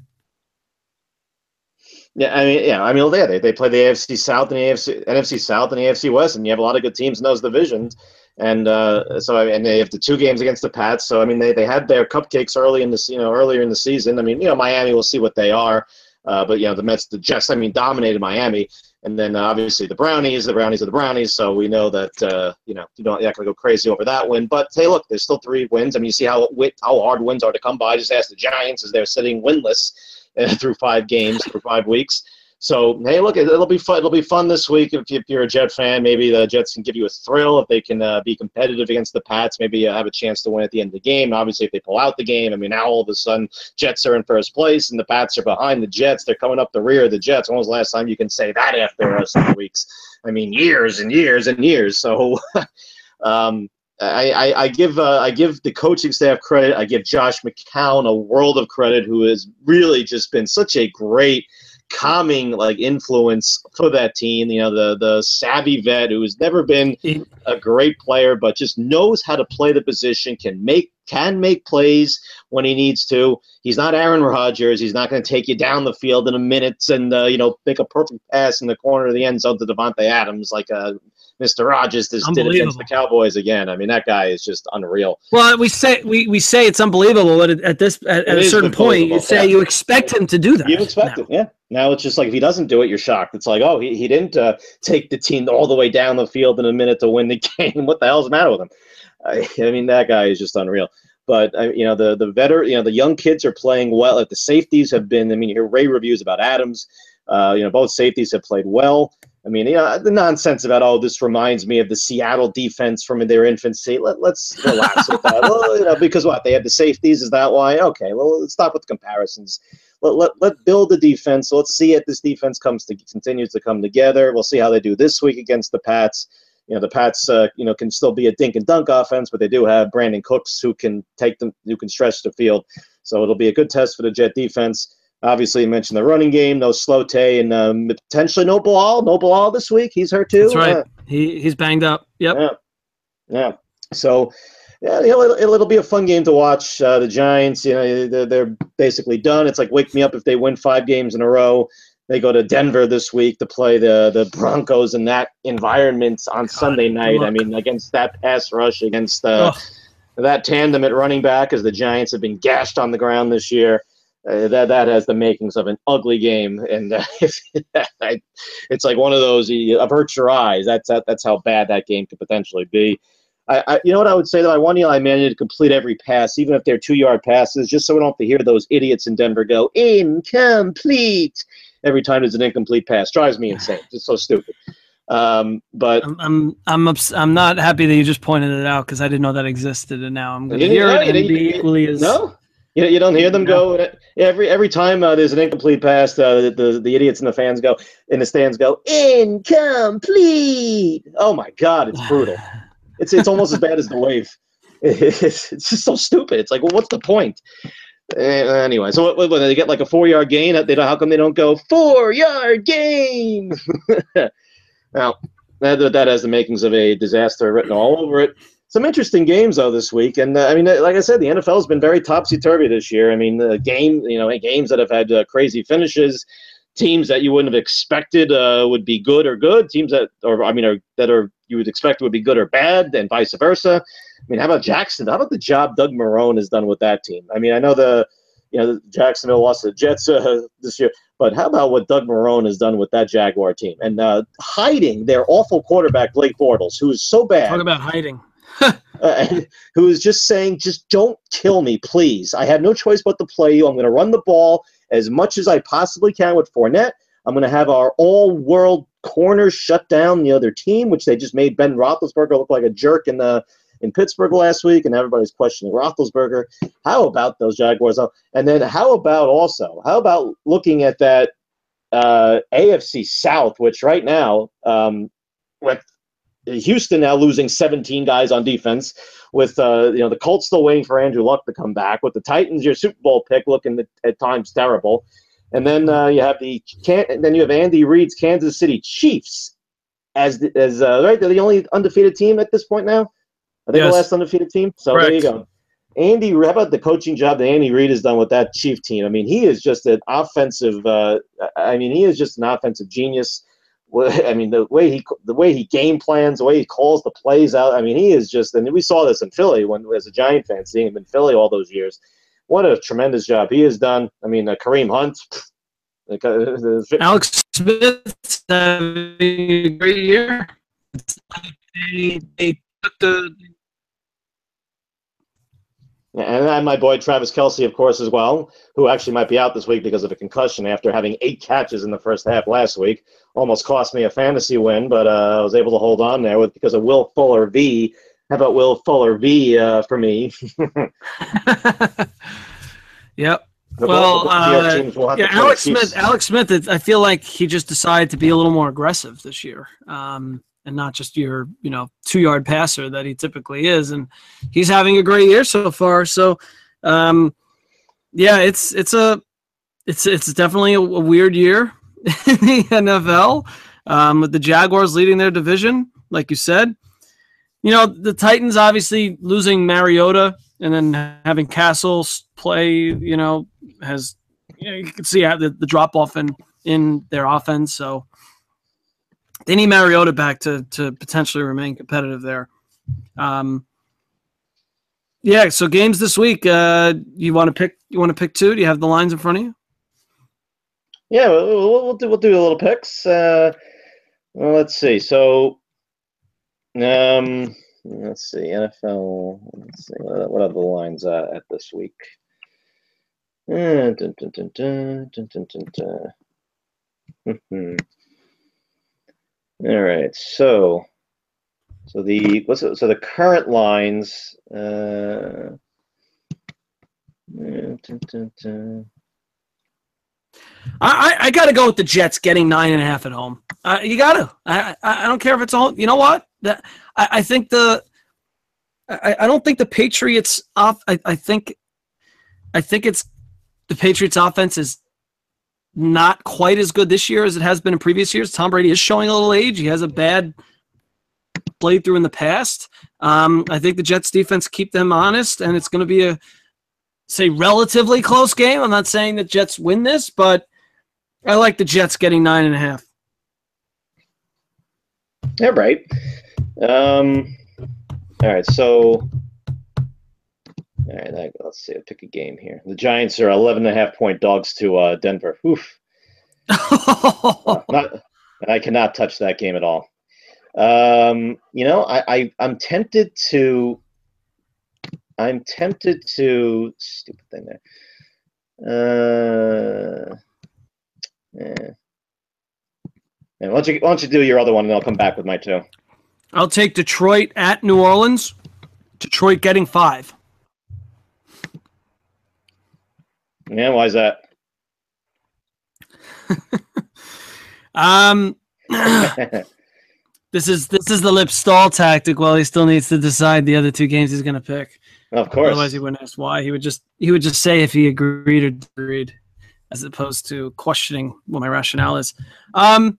They play the AFC South and the NFC South and the AFC West, and you have a lot of good teams in those divisions. And and they have the 2 games against the Pats. So I mean, they had their cupcakes earlier in the season. I mean, Miami, we'll see what they are. But the Mets, the Jets, dominated Miami. And then obviously the Brownies are the Brownies. So we know that you're not going to go crazy over that win. But hey, look, there's still 3 wins. I mean, you see how hard wins are to come by. Just ask the Giants as they're sitting winless through 5 games for 5 weeks. So, hey, look, it'll be fun. It'll be fun this week if you're a Jet fan. Maybe the Jets can give you a thrill if they can be competitive against the Pats. Maybe have a chance to win at the end of the game. Obviously, if they pull out the game, I mean, now all of a sudden Jets are in first place and the Pats are behind the Jets. They're coming up the rear of the Jets. When was the last time you can say that after some weeks? I mean, years and years and years. So, I give the coaching staff credit. I give Josh McCown a world of credit, who has really just been such a great calming influence for that team. You know, the savvy vet who has never been a great player, but just knows how to play the position, can make plays when he needs to. He's not Aaron Rodgers. He's not going to take you down the field in a minute and make a perfect pass in the corner of the end zone to Devontae Adams like Mr. Rogers did against the Cowboys again. I mean, that guy is just unreal. Well, we say it's unbelievable, but at a certain point, you say you expect him to do that. You expect it, yeah. Now it's just like if he doesn't do it, you're shocked. It's like, oh, he didn't take the team all the way down the field in a minute to win the game. What the hell's the matter with him? I mean, that guy is just unreal. But the young kids are playing well. The safeties have been. I mean, you hear rave reviews about Adams. Both safeties have played well. I mean, the nonsense about, this reminds me of the Seattle defense from their infancy. Let's relax with that. Well, because what? They had the safeties? Is that why? Okay, well, let's stop with the comparisons. Let build the defense. So let's see if this defense continues to come together. We'll see how they do this week against the Pats. The Pats, can still be a dink and dunk offense, but they do have Brandon Cooks who can stretch the field. So it'll be a good test for the Jet defense. Obviously, you mentioned the running game. No Slote and potentially no Bilal. No Bilal this week. He's hurt too. That's right. He's banged up. Yep. Yeah. So, it'll be a fun game to watch. The Giants, they're basically done. It's like wake me up if they win 5 games in a row. They go to Denver this week to play the Broncos in that environment on Sunday night. I mean, against that pass rush, against that tandem at running back, as the Giants have been gashed on the ground this year. That has the makings of an ugly game, and it's like one of those avert your eyes. That's how bad that game could potentially be. You know what I would say, though? I want Eli Manning to complete every pass, even if they're 2-yard passes, just so we don't have to hear those idiots in Denver go incomplete every time there's an incomplete pass. Drives me insane. It's so stupid. But I'm not happy that you just pointed it out because I didn't know that existed, and now I'm going to hear it and be equally as. No. You don't hear them go every time there's an incomplete pass. The idiots and the fans go in the stands go incomplete. Oh my God, it's brutal. It's almost as bad as the wave. It's just so stupid. It's like, well, what's the point? Anyway, so when they get like a 4-yard gain, how come they don't go 4-yard gain? Now that has the makings of a disaster written all over it. Some interesting games, though, this week. And, like I said, the NFL has been very topsy-turvy this year. I mean, games that have had crazy finishes, teams that you wouldn't have expected would be good or good, teams that you would expect would be good or bad, and vice versa. I mean, how about Jackson? How about the job Doug Marrone has done with that team? I mean, I know the Jacksonville lost to the Jets this year, but how about what Doug Marrone has done with that Jaguar team? And hiding their awful quarterback, Blake Bortles, who is so bad. Talk about hiding. Who is just saying, just don't kill me, please. I have no choice but to play you. I'm going to run the ball as much as I possibly can with Fournette. I'm going to have our all-world corners shut down the other team, which they just made Ben Roethlisberger look like a jerk in Pittsburgh last week, and everybody's questioning Roethlisberger. How about those Jaguars? And then how about looking at that AFC South, which right now, with Houston now losing 17 guys on defense, with the Colts still waiting for Andrew Luck to come back, with the Titans, your Super Bowl pick, looking at times terrible, and then you have Andy Reid's Kansas City Chiefs as right. They're the only undefeated team at this point now. I think the last undefeated team. So Correct. There you go. How about the coaching job that Andy Reid has done with that Chief team? I mean, he is just an offensive. He is just an offensive genius. I mean, the way he game plans, the way he calls the plays out. I mean, he is just, and we saw this in Philly as a Giant fan, seeing him in Philly all those years. What a tremendous job he has done. I mean, Kareem Hunt, Alex Smith having a great year. They took And my boy Travis Kelce, of course, as well, who actually might be out this week because of a concussion after having 8 catches in the first half last week. Almost cost me a fantasy win, but I was able to hold on there because of Will Fuller V. How about Will Fuller V for me? Yep. But Well, Alex Smith. Alex Smith. I feel like he just decided to be a little more aggressive this year, and not just your 2-yard passer that he typically is. And he's having a great year so far. So, it's definitely a weird year in the NFL, with the Jaguars leading their division, like you said. The Titans obviously losing Mariota and then having Castles play, has you can see the drop off in their offense. So they need Mariota back to potentially remain competitive there. So games this week. You want to pick 2? Do you have the lines in front of you? Yeah, we'll do a little picks. Let's see. So, let's see. NFL. Let's see. What are the lines at this week? All right. So the current lines. I got to go with the Jets getting 9.5 at home. You got to. I don't care if it's all. You know what? I think I don't think the Patriots off. I think it's the Patriots offense is not quite as good this year as it has been in previous years. Tom Brady is showing a little age. He has a bad played through in the past. I think the Jets defense keep them honest, and it's going to be a relatively close game. I'm not saying the Jets win this, but I like the Jets getting 9.5. Yeah, right. All right, so let's see. I'll pick a game here. The Giants are 11.5-point dogs to Denver. Oof. I cannot touch that game at all. I'm tempted to. Stupid thing there. And why don't you do your other one, and I'll come back with my 2. I'll take Detroit at New Orleans. Detroit getting 5. Yeah, why is that? This is the lip stall tactic while he still needs to decide the other 2 games he's going to pick. Of course. Otherwise, he wouldn't ask why. He would just say if he agreed or disagreed, as opposed to questioning what my rationale is. I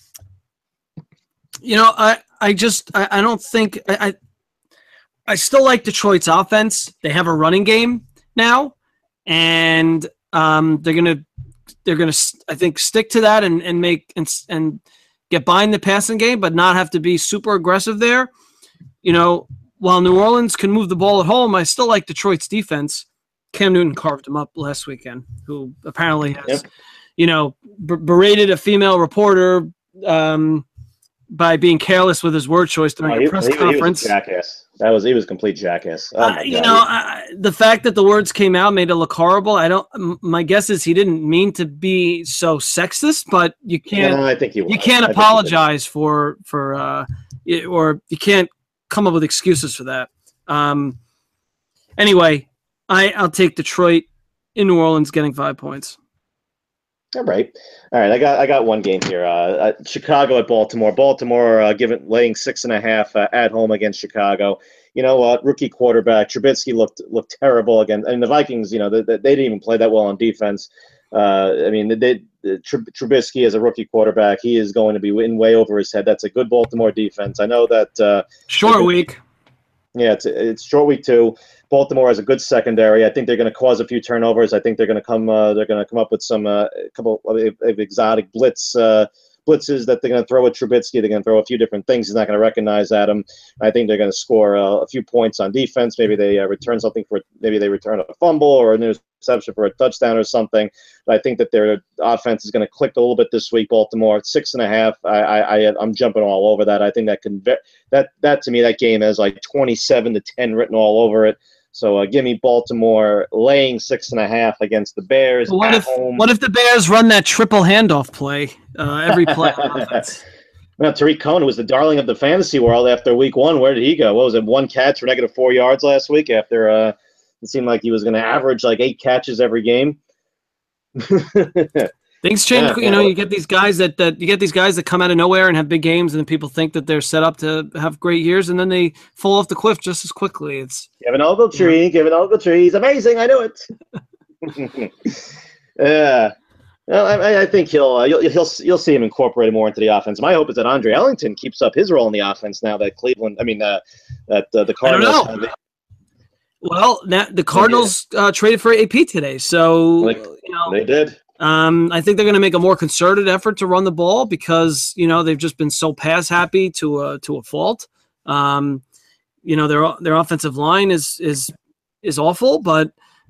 don't think I still like Detroit's offense. They have a running game now, and they're gonna I think stick to that and make and get by in the passing game, but not have to be super aggressive there. While New Orleans can move the ball at home, I still like Detroit's defense. Cam Newton carved him up last weekend, who apparently has, berated a female reporter by being careless with his word choice during a press conference. He was a jackass. He was a complete jackass. The fact that the words came out made it look horrible. My guess is he didn't mean to be so sexist, but you can't. No, I think you can't apologize for or you can't come up with excuses for that. Anyway, I'll take Detroit in New Orleans getting 5 points. All right. I got one game here. Chicago at Baltimore. Baltimore laying 6.5 at home against Chicago. You know what? Rookie quarterback Trubisky looked terrible again. And the Vikings, they didn't even play that well on defense. Trubisky as a rookie quarterback, he is going to be in way over his head. That's a good Baltimore defense. I know that short week. Yeah, it's short week 2. Baltimore has a good secondary. I think they're going to cause a few turnovers. I think they're going to come up with some couple of exotic blitzes that they're going to throw at Trubisky. They're going to throw a few different things. He's not going to recognize Adam. I think they're going to score a few points on defense. Maybe they return something maybe they return a fumble or an interception for a touchdown or something. But I think that their offense is going to click a little bit this week. Baltimore at 6.5. I'm jumping all over that. I think that to me that game has like 27-10 written all over it. So give me Baltimore laying 6.5 against the Bears What at home. if the Bears run that triple handoff play every play on offense? Well, Tariq Cohen was the darling of the fantasy world after week 1. Where did he go? What was it? 1 catch for -4 yards last week after it seemed like he was going to average like 8 catches every game. Things change. Yeah. You get these guys that come out of nowhere and have big games, and then people think that they're set up to have great years, and then they fall off the cliff just as quickly. It's Kevin Ogletree. He's amazing. I knew it. Yeah. Well, I think you'll see him incorporated more into the offense. My hope is that Andre Ellington keeps up his role in the offense now that the Cardinals. I don't know. Well, the Cardinals traded for AP today, so they did. I think they're going to make a more concerted effort to run the ball because they've just been so pass happy to a fault. Their offensive line is awful, but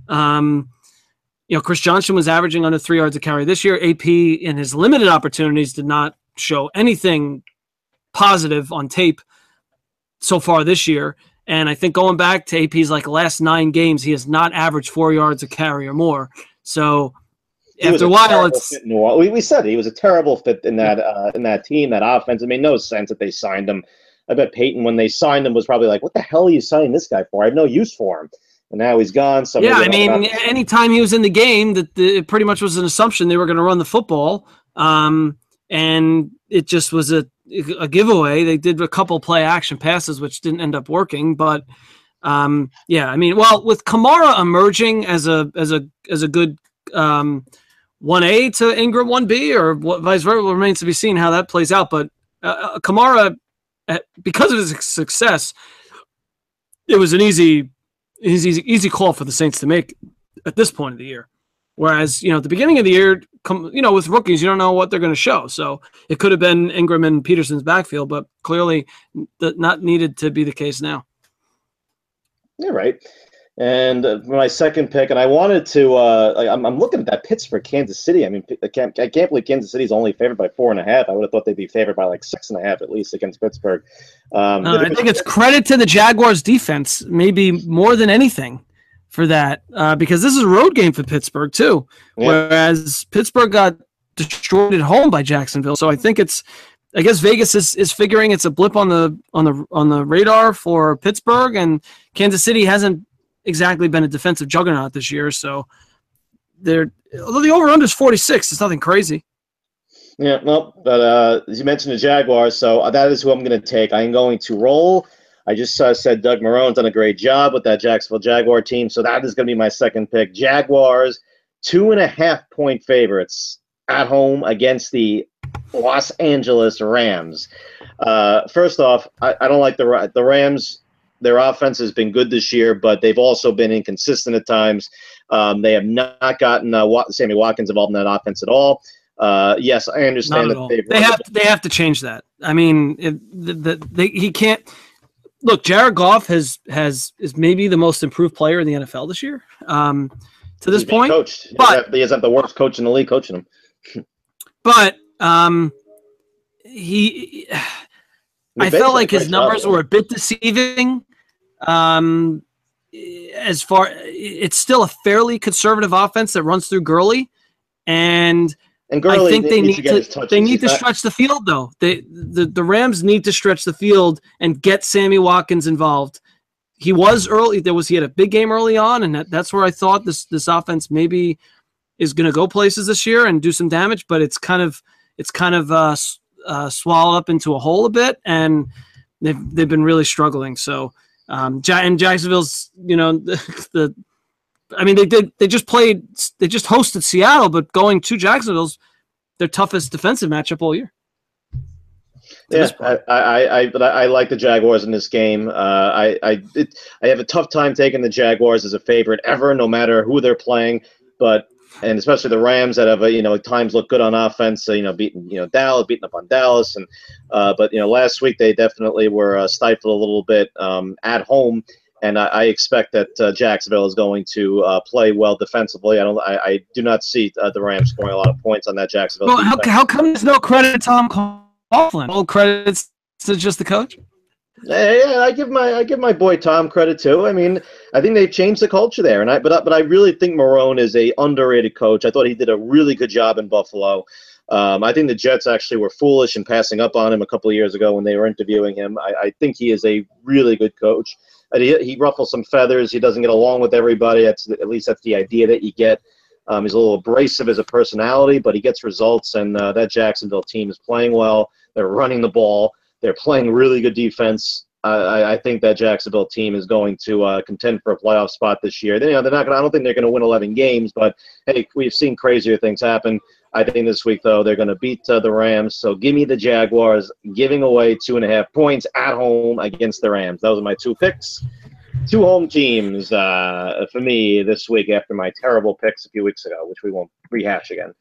Chris Johnson was averaging under 3 yards a carry this year. AP in his limited opportunities did not show anything positive on tape so far this year. And I think going back to AP's last 9 games, he has not averaged 4 yards a carry or more. So after a while, we said he was a terrible fit in that team, that offense. It made no sense that they signed him. I bet Peyton, when they signed him, was probably like, "What the hell are you signing this guy for? I have no use for him." And now he's gone. So anytime he was in the game, it pretty much was an assumption they were going to run the football, and it just was a giveaway. They did a couple play action passes, which didn't end up working. But with Kamara emerging as a good 1A to Ingram 1B, or vice versa, remains to be seen how that plays out. But Kamara, because of his success, it was an easy call for the Saints to make at this point of the year. Whereas, at the beginning of the year, with rookies, you don't know what they're going to show. So it could have been Ingram and Peterson's backfield, but clearly not needed to be the case now. You're right. And my second pick, and I wanted to, I'm looking at that Pittsburgh, Kansas City. I mean, I can't believe Kansas City is only favored by 4.5. I would have thought they'd be favored by 6.5 at least against Pittsburgh. I think it's credit to the Jaguars defense, maybe more than anything for that, because this is a road game for Pittsburgh too, whereas Pittsburgh got destroyed at home by Jacksonville. So I think I guess Vegas is figuring it's a blip on the radar for Pittsburgh, and Kansas City hasn't exactly been a defensive juggernaut this year. So although the over-under is 46, it's nothing crazy. Yeah, well, but as you mentioned the Jaguars, so that is who I'm going to take. I am going to roll. I just said Doug Marrone's done a great job with that Jacksonville Jaguar team, so that is going to be my second pick. Jaguars, 2.5-point favorites at home against the Los Angeles Rams. First off, I don't like the Rams. Their offense has been good this year, but they've also been inconsistent at times. They have not gotten Sammy Watkins involved in that offense at all. Yes, I understand that they have to change that. I mean, he can't. Look, Jared Goff is maybe the most improved player in the NFL this year. To this point, coached. But he hasn't the worst coach in the league coaching him. But I felt like his numbers were a bit deceiving. It's still a fairly conservative offense that runs through Gurley, and Gurley, I think they need to stretch the field though. The Rams need to stretch the field and get Sammy Watkins involved. He was early. He had a big game early on, and that's where I thought this offense maybe is going to go places this year and do some damage. But it's kind of swallowed up into a hole a bit, and they've been really struggling. So. And Jacksonville's, they just hosted Seattle, but going to Jacksonville's their toughest defensive matchup all year. Yeah, I like the Jaguars in this game. I have a tough time taking the Jaguars as a favorite ever, no matter who they're playing, and especially the Rams that have at times look good on offense. Beating Dallas, beating up on Dallas, and but last week they definitely were stifled a little bit at home, and I expect that Jacksonville is going to play well defensively. I do not see the Rams scoring a lot of points on that Jacksonville. Well, how come there's no credit to Tom Coughlin? All credits to just the coach. Yeah, I give my boy Tom credit too. I mean, I think they've changed the culture there. But I really think Marrone is a underrated coach. I thought he did a really good job in Buffalo. I think the Jets actually were foolish in passing up on him a couple of years ago when they were interviewing him. I think he is a really good coach. He ruffles some feathers. He doesn't get along with everybody. At least that's the idea that you get. He's a little abrasive as a personality, but he gets results, and that Jacksonville team is playing well. They're running the ball. They're playing really good defense. I think that Jacksonville team is going to contend for a playoff spot this year. They're not gonna, I don't think they're going to win 11 games, but, hey, we've seen crazier things happen. I think this week, though, they're going to beat the Rams. So give me the Jaguars giving away 2.5 points at home against the Rams. Those are my 2 picks. 2 home teams for me this week after my terrible picks a few weeks ago, which we won't rehash again.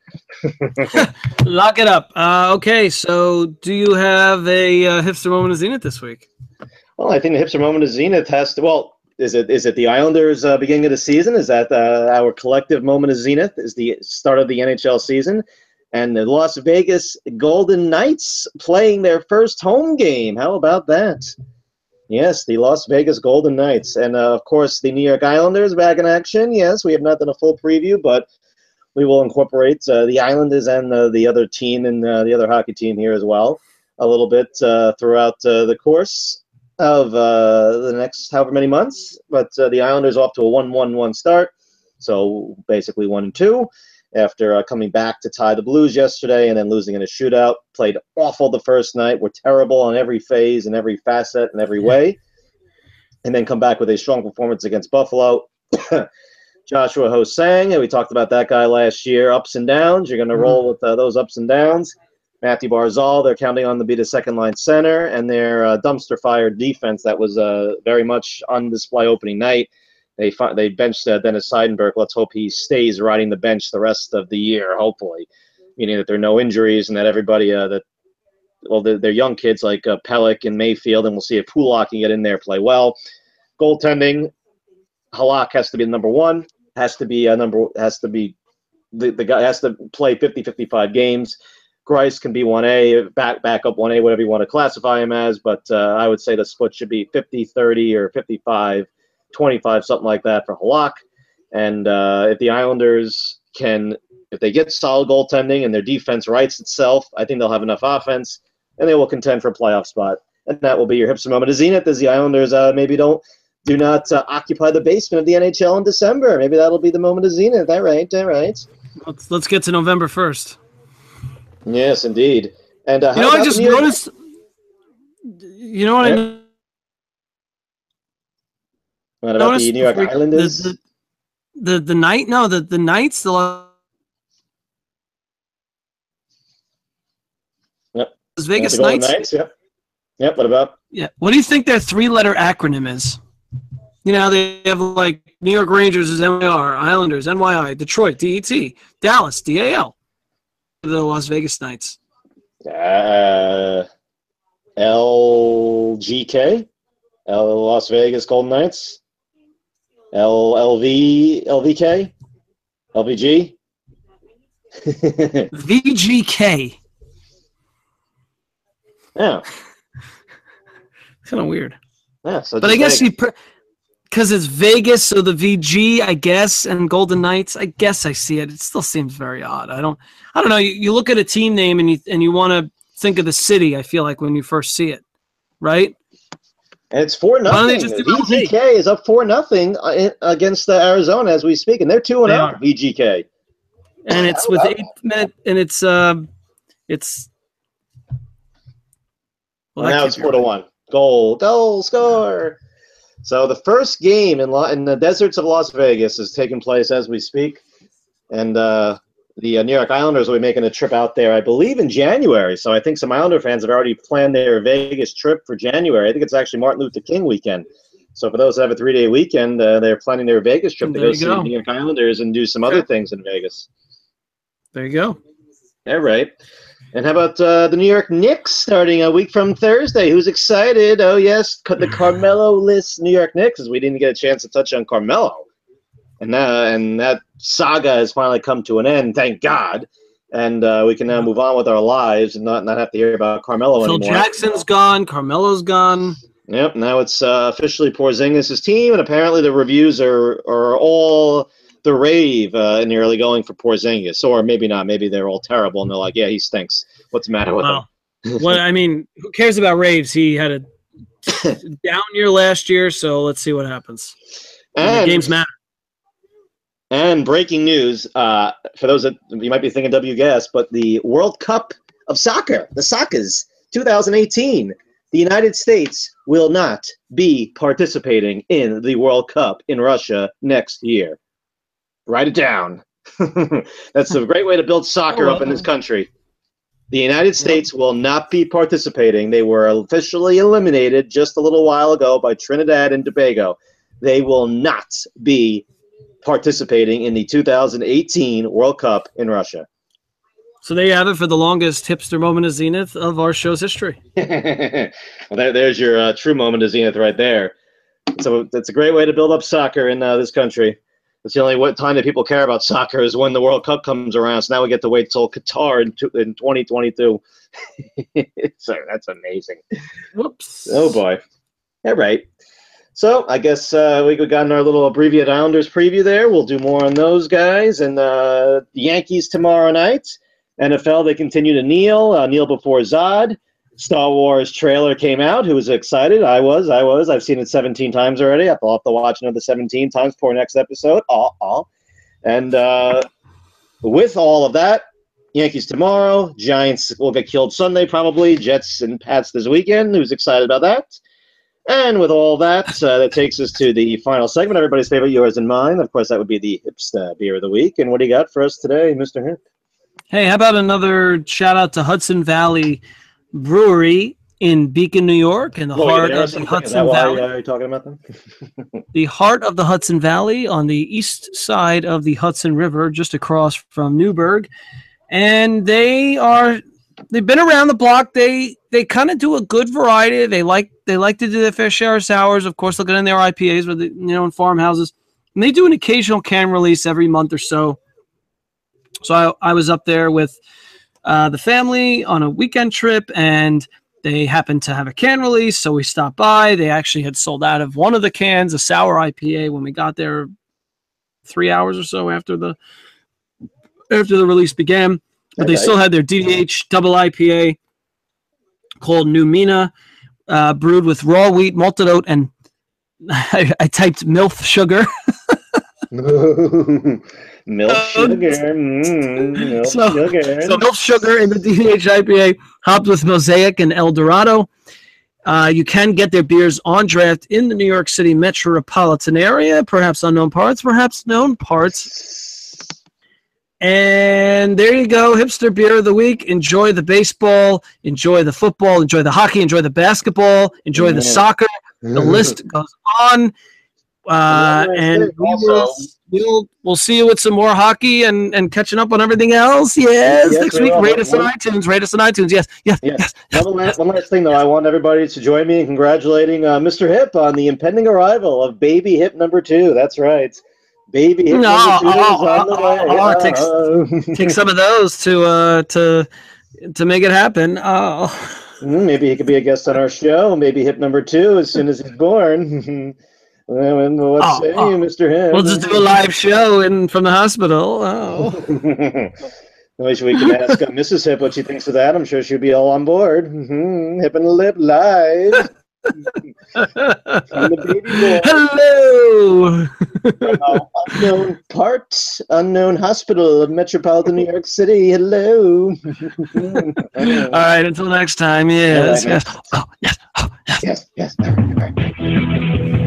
Lock it up. Okay, so do you have a hipster moment of Zenith this week? Well, I think the hipster moment of Zenith has to – well, is it the Islanders' beginning of the season? Is that our collective moment of Zenith? Is the start of the NHL season? And the Las Vegas Golden Knights playing their first home game. How about that? Yes, the Las Vegas Golden Knights. And, of course, the New York Islanders back in action. Yes, we have not done a full preview, but we will incorporate the Islanders and the other team and the other hockey team here as well a little bit throughout the course of the next however many months. But the Islanders off to a 1-1-1 start, so basically 1-2. After coming back to tie the Blues yesterday and then losing in a shootout. Played awful the first night. Were terrible on every phase and every facet and every way. And then come back with a strong performance against Buffalo. Joshua Ho-Sang, and we talked about that guy last year. Ups and downs. You're going to roll with those ups and downs. Matthew Barzal, they're counting on to be the second-line center. And their dumpster-fire defense that was very much on display opening night. They benched Dennis Seidenberg. Let's hope he stays riding the bench the rest of the year, hopefully, meaning that there are no injuries and that everybody they're young kids like Pellick and Mayfield, and we'll see if Pulak can get in there, play well. Goaltending, Halak has to be the number one. The guy has to play 50-55 games. Grice can be 1A, back up 1A, whatever you want to classify him as, but I would say the split should be 50-30 or 55-25, something like that for Halak. And if the Islanders if they get solid goaltending and their defense rights itself, I think they'll have enough offense, and they will contend for a playoff spot. And that will be your hipster moment of Zenith, as the Islanders maybe do not occupy the basement of the NHL in December. Maybe that'll be the moment of Zenith. All right. Let's get to November 1st. Yes, indeed. And I just noticed. You know what I noticed? What about the New York Islanders? The night? No, the Knights. Las Vegas Knights. Yep. What about? Yeah. What do you think their 3-letter acronym is? You know, they have like New York Rangers is NYR, Islanders NYI, Detroit DET, Dallas DAL. The Las Vegas Knights. LGK, Las Vegas Golden Knights. LVK, LVG. VGK. Yeah. Kind of weird. Yeah, so but I guess because it's Vegas, so the VG, I guess, and Golden Knights, I guess I see it. It still seems very odd. I don't know. You look at a team name and you want to think of the city. I feel like when you first see it, right? And it's 4-0. VGK is up 4-0 against Arizona as we speak, and they're 2-0. VGK. And it's with 8 minutes, and it's. Well, now it's 4-1. Goal, score. So the first game in the deserts of Las Vegas is taking place as we speak, and the New York Islanders will be making a trip out there, I believe, in January. So I think some Islander fans have already planned their Vegas trip for January. I think it's actually Martin Luther King weekend. So for those that have a 3-day weekend, they're planning their Vegas trip to go see the New York Islanders and do some other things in Vegas. There you go. All right. And how about the New York Knicks starting a week from Thursday? Who's excited? Oh, yes, the Carmelo-less New York Knicks, as we didn't get a chance to touch on Carmelo. And that saga has finally come to an end, thank God. And we can now move on with our lives and not have to hear about Carmelo anymore. Phil Jackson's gone. Carmelo's gone. Yep, now it's officially Porzingis' team, and apparently the reviews are all the rave in the early going for Porzingis. Or maybe not. Maybe they're all terrible, and they're like, yeah, he stinks. What's the matter with him? Well, I mean, who cares about raves? He had a down year last year, so let's see what happens. The games matter. And breaking news, for those that you might be thinking WGS, but the World Cup of Soccer, the Soccers 2018, the United States will not be participating in the World Cup in Russia next year. Write it down. That's a great way to build soccer up in this country. The United States will not be participating. They were officially eliminated just a little while ago by Trinidad and Tobago. They will not be participating in the 2018 World Cup in Russia. So there you have it for the longest hipster moment of zenith of our show's history. Well, there's your true moment of zenith right there. So that's a great way to build up soccer in this country. It's the only time that people care about soccer is when the World Cup comes around. So now we get to wait till Qatar in 2022. So that's amazing. Whoops. Oh, boy. All right. So I guess we got in our little abbreviated Islanders preview there. We'll do more on those guys. And the Yankees tomorrow night. NFL, they continue to kneel before Zod. Star Wars trailer came out. Who was excited? I was. I've seen it 17 times already. I'll have to watch another 17 times for next episode. And with all of that, Yankees tomorrow. Giants will get killed Sunday probably. Jets and Pats this weekend. Who's excited about that? And with all that, that takes us to the final segment. Everybody's favorite, yours and mine. Of course, that would be the Hipster Beer of the Week. And what do you got for us today, Mr. Hip? Hey, how about another shout out to Hudson Valley Brewery in Beacon, New York, in the heart of the Hudson Valley. Are you talking about them? The heart of the Hudson Valley on the east side of the Hudson River, just across from Newburgh. And they've been around the block. They kind of do a good variety. They like to do their fair share of sours. Of course, looking in their IPAs with in farmhouses. And they do an occasional can release every month or so. So I was up there with the family on a weekend trip, and they happened to have a can release, so we stopped by. They actually had sold out of one of the cans, a sour IPA, when we got there 3 hours or so after the release began. But they still had their DDH double IPA called New Mina, brewed with raw wheat, malted oat, and I typed MILF sugar. Milk sugar. Milk sugar. So milk sugar in the DDH IPA, hopped with Mosaic and El Dorado. You can get their beers on draft in the New York City metropolitan area, perhaps unknown parts, perhaps known parts. And there you go, Hipster Beer of the Week. Enjoy the baseball, enjoy the football, enjoy the hockey, enjoy the basketball, enjoy the soccer. The list goes on. And we'll see you with some more hockey and catching up on everything else. Yes, next week. Rate us on iTunes. Yes. One last thing, though. I want everybody to join me in congratulating Mr. Hip on the impending arrival of Baby Hip number 2. That's right. Baby Hip number 2 is on the way. Take some of those to make it happen. Maybe he could be a guest on our show. Maybe Hip number 2 as soon as he's born. What say you, Mr. Hip? We'll just do a live show from the hospital. I wish we could ask Mrs. Hip what she thinks of that. I'm sure she'd be all on board. Hip and Lip live. From the baby boy. Hello. Unknown parts, unknown hospital of metropolitan New York City. Hello. All right, until next time. Yes. Yes. All right.